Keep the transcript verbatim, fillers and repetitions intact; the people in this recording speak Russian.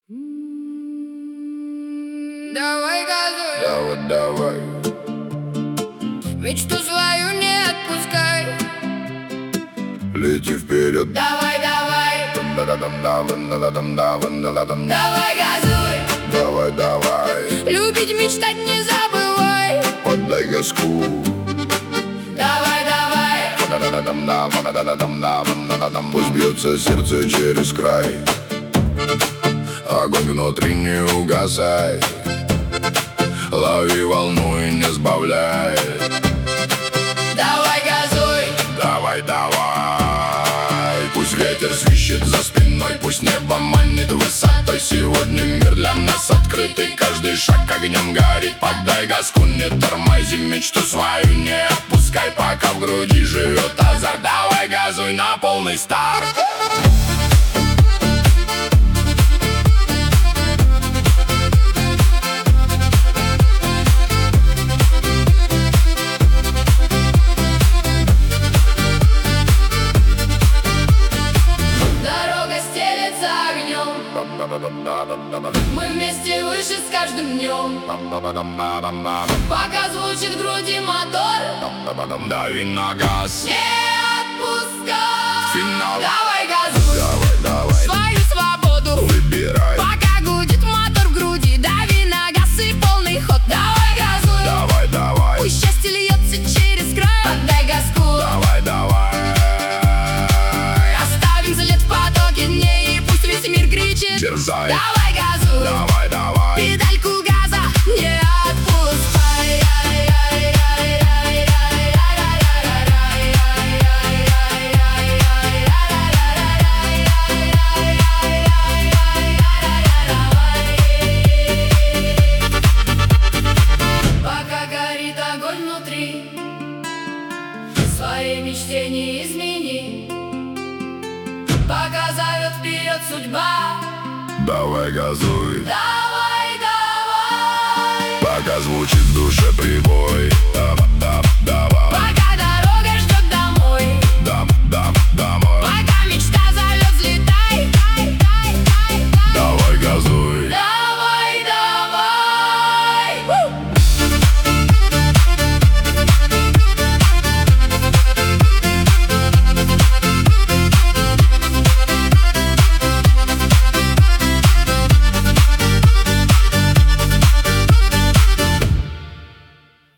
Давай газуй, Давай, давай, мечту свою не отпускай. лети вперед. Давай, давай, Давай, давай газуй, давай, любить, мечтать не забывай. поддай газку. Давай, давай, Пусть бьется сердце через край, огонь внутри не угасай. Лови волну и не сбавляй. давай газуй, Давай, давай, пусть ветер свищет за спиной, пусть небо манит высотой. Сегодня мир для нас открытый, каждый шаг огнем горит. Поддай газку, не тормози, мечту свою не отпускай, пока в груди живет азарт. Давай газуй на полный старт. дорога стелется огнем. Мы вместе выше с каждым днем. Пока звучит в груди мотор, Дави на газ. не отпускай. Финал. Давай газуй, Давай, давай, свою свободу выбирай. пока гудит мотор в груди. Дави на газ и полный ход. Давай газуй, Давай, давай, пусть счастье льется через край. Отдай газку, давай, давай. оставим след в потоке дней, и пусть весь мир кричит. Дерзай. Давай газуй, Давай, давай, педальку газа не отпускай. Пока горит огонь внутри, своей мечте не измени. Пока зовет вперед судьба, давай газуй. давай, давай. Пока звучит в душе прибой, давай.